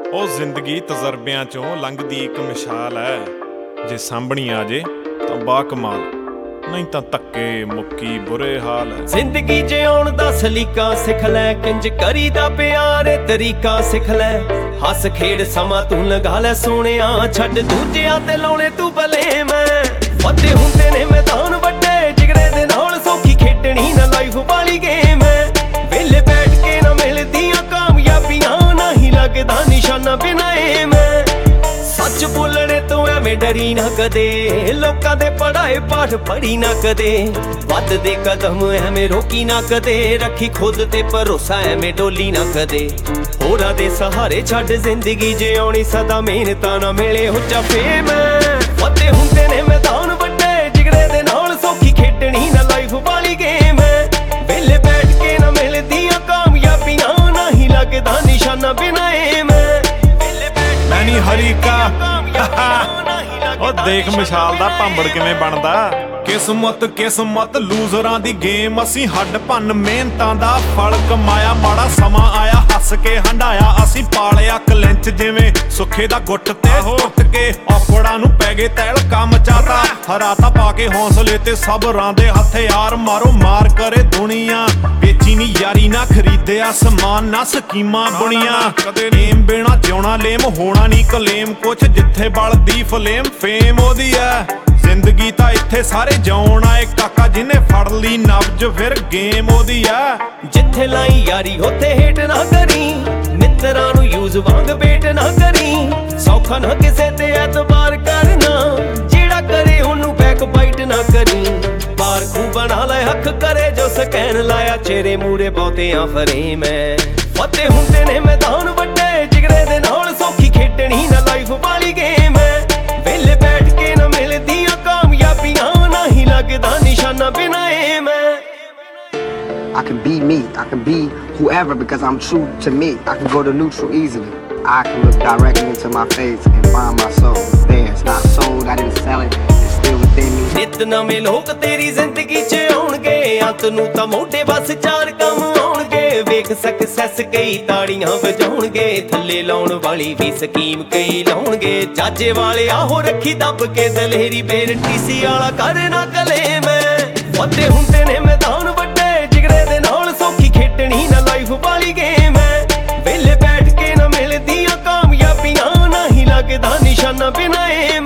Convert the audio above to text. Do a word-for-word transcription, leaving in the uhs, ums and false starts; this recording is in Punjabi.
ਉਹ ਜ਼ਿੰਦਗੀ ਤਜਰਬਿਆਂ ਚੋਂ ਲੰਘਦੀ ਇੱਕ ਮਿਸਾਲ ਹੈ, ਜੇ ਸਾਂਭਣੀ ਆ ਜੇ ਤਾਂ ਬਾ ਕਮਾਲ, ਨਹੀਂ ਤਾਂ ਧੱਕੇ ਮੁੱਕੀ ਬੁਰੇ ਹਾਲ ਹੈ। ਜ਼ਿੰਦਗੀ ਜਿਉਣ ਦਾ ਸਲੀਕਾ ਸਿੱਖ ਲੈ, ਕਿੰਜ ਕਰੀਦਾ ਪਿਆਰ ਤਰੀਕਾ ਸਿੱਖ ਲੈ। ਹੱਸ ਖੇਡ ਸਮਾਂ ਤੂੰ ਲਗਾ ਲੈ ਸੋਹਣਿਆ, ਛੱਡ ਦੂਜਿਆਂ ਤੇ ਲਾਉਣੇ ਤੂੰ ਭਲੇ ਮੈਂ। ਵੱਡੇ ਹੁੰਦੇ ਨੇ ਮੈਦਾਨ ਵੱਡੇ, ਜਿਗਰੇ ਦੇ ਨਾਲ ਸੌਖੀ ਖੇਡਣੀ ਨਾ ਲਾਈਫ ਵਾਲੀ ਗੇਮ ਹੈ। ਵੇਲੇ ਬੈਠ ਕੇ ਨਾ ਮਿਲਦੀਆਂ ਕਾਮਯਾਬੀਆਂ, ਨਾ ਹੀ ਲੱਗਦਾ ਨਿਸ਼ਾਨਾ ਬਿਨਾਂ ਏਮ ਹੈ। ਸੱਚ ਬੋਲਣੇ ਤੋਂ ਐਵੇਂ ਡਰੀ ਨਾ ਕਦੇ, ਲੋਕਾਂ ਦੇ ਪੜਾਏ ਪਾਠ ਪੜੀ ਨਾ ਕਦੇ। ਵੱਧਦੇ ਕਦਮ ਐਵੇਂ ਰੋਕੀ ਨਾ ਕਦੇ, ਰੱਖੀ ਖੁਦ ਤੇ ਭਰੋਸਾ ਐਵੇਂ ਡੋਲੀ ਨਾ ਕਦੇ। ਹੋਰਾਂ ਦੇ ਸਹਾਰੇ ਛੱਡ ਜ਼ਿੰਦਗੀ ਜਿਉਣੀ, ਸਦਾ ਮਿਹਨਤਾਂ ਨਾ ਮਿਲੇ ਉੱਚਾ ਫੇਮ। ਵੱਡੇ ਹੁੰਦੇ ਨੇ ਮੈਦਾਨ ਵੱਡੇ, ਜਿਗਰੇ ਦੇ ਨਾਲ ਸੌਖੀ ਖੇਡਣੀ ਨਾ ਲਾਈਫ ਵਾਲੀ ਗੇਮ ਹੈ। ਵੇਲੇ ਬੈਠ ਕੇ ਨਾ ਮਿਲਦੀਆਂ ਕਾਮਯਾਬੀਆਂ, ਨਾ ਹੀ ਲੱਗਦਾ ਨਿਸ਼ਾਨਾ ਬਿਨਾਂ ਏਮ ਹੈ। ਮੈਂ ਨੀ ਹਰੀਕਾ ਉਹ ਦੇਖ ਮਿਸਾਲ ਦਾ ਭਾਂਬੜ ਕਿਵੇਂ ਬਣਦਾ। ਕਿਸਮਤ ਕਿਸਮਤ ਲੂਜ਼ਰਾਂ ਦੀ ਗੇਮ, ਅਸੀਂ ਹੱਡ ਭੰਨ ਮਿਹਨਤਾਂ ਦਾ ਫਲ ਕਮਾਇਆ। ਮਾੜਾ ਸਮਾਂ ਆਇਆ ਹੱਸ ਕੇ ਹੰਡਾਇਆ, ਅਸੀਂ ਪਾਲਿਆ ਕਲਿੰਚ ਜਿਵੇਂ ਸੁੱਖੇ ਦਾ ਗੁੱਟ ਤੇ ਟੁੱਟ ਕੇ। ਔਕੜਾਂ ਨੂੰ ਪੈ ਗਏ ਤੈਲ ਕੰਮ ਚਾਤਾ, ਹਰਾਤਾ ਪਾ ਕੇ ਹੌਸਲੇ ਤੇ ਸਬਰਾਂ ਦੇ ਹਥਿਆਰ। ਮਾਰੋ ਮਾਰ ਕਰੇ ਦੁਨੀਆ, ਵੇਚੀ ਨੀ ਯਾਰੀ ਨਾ ਖਰੀਦਿਆ ਸਮਾਨ, ਨਾ ਸਕੀਮਾਂ ਬੁਣੀਆਂ। ਕਦੇ ਨੇਮ ਬਿਨਾ ਜਿਉਣਾ ਲੇਮ, ਹੋਣਾ ਨੀ ਕਲੇਮ ਕੁਛ, ਜਿੱਥੇ ਬਲਦੀ ਫਲੇਮ ਫੇਮ ਉਹਦੀ ਐ। ਜ਼ਿੰਦਗੀ ਤਾਂ ਇੱਥੇ ਸਾਰੇ ਜਿਉਣ ਆਏ ਕਾਕਾ, ਜਿਹਨੇ ਫੜ ਲਈ ਨਬਜ ਫਿਰ ਗੇਮ ਉਹਦੀ ਐ। ਜਿੱਥੇ ਲਾਈ ਯਾਰੀ ਉੱਥੇ ਹੇਟ ਨਾ ਕਰੀ, ਮਿੱਤਰਾਂ ਨੂੰ ਯੂਜ਼ ਵਾਂਗ ਬੇਟ ਨਾ ਕਰੀ। ਸੌਖਾ ਨਾ ਕਿਸੇ ਤੇ ਐਤਬਾਰ ਕਰਨਾ, ਜਿਹੜਾ ਕਰੇ ਉਹਨੂੰ ਬੈਕ ਬਾਈਟ ਨਾ ਕਰੀ। ਬਾਰ ਖੂ ਬਣਾ ਲੈ ਹੱਕ ਕਰੇ ਜੋ ਸਕੈਨ ਲਾਇਆ, ਚਿਹਰੇ ਮੂਰੇ ਬਹੁਤਿਆਂ ਫਰੇਮ ਐ। ਵੱਡੇ ਹੁੰਦੇ ਨੇ ਮੈਦਾਨ ਵੱਡੇ, ਜਿਗਰੇ ਦੇ ਨਾਲ ਸੌਖੀ ਖੇਡਣੀ ਨਾ ਲਾਈਫ ਵਾਲੀ ਗੇਮ ਹੈ। ਵੇਲੇ ਬੈਠ ਕੇ ਨਾ ਮਿਲਦੀਆਂ ਕਾਮਯਾਬੀਆਂ, ਨਾ ਹੀ ਲੱਗਦਾ ਨਿਸ਼ਾਨਾ ਬਿਨਾਂ ਏਮ ਹੈ। I can be me, I can be whoever because I'm true to me. I can go to neutral easily. I can look directly into my face and find my soul. It's there, it's not sold, I didn't sell it, it's still within me. ਨਿਤ ਨਵੇਂ ਲੋਕ ਤੇਰੀ ਜ਼ਿੰਦਗੀ 'ਚ ਆਉਣਗੇ, ਅੰਤ ਨੂੰ ਤਾਂ ਮੋਢੇ ਬਸ ਚਾਰ ਕੰਮ ਆਉਣਗੇ। ਵੇਖ ਸਕਸੈਸ ਕਈ ਤਾੜੀਆਂ ਵਜਾਉਣਗੇ, ਥੱਲੇ ਲਾਉਣ ਵਾਲੀ ਵੀ ਸਕੀਮ ਕਈ ਲਾਉਣਗੇ। ਚਾਚੇ ਵਾਲੇ ਆਹੋ ਰੱਖੀ ਦੱਬ ਕੇ ਦਲੇਰੀ, ਫੇਰ ਟੀਸੀ ਵਾਲਾ ਕਰ ਨਾ ਕਲੇਮ। ਵੱਡੇ ਹੁੰਦੇ ਨੇ ਮੈਦਾਨ ਵੱਡੇ, ਜਿਗਰੇ ਦੇ ਨਾਲ ਸੌਖੀ ਖੇਡਣੀ ਨਾ ਲਾਈਫ ਵਾਲੀ ਗੇਮ ਹੈ। ਵੇਲੇ ਬੈਠ ਕੇ ਨਾ ਮਿਲਦੀਆਂ ਕਾਮਯਾਬੀਆਂ, ਨਾ ਹੀ ਲੱਗਦਾ ਨਿਸ਼ਾਨਾ ਬਿਨਾਂ ਏਮ।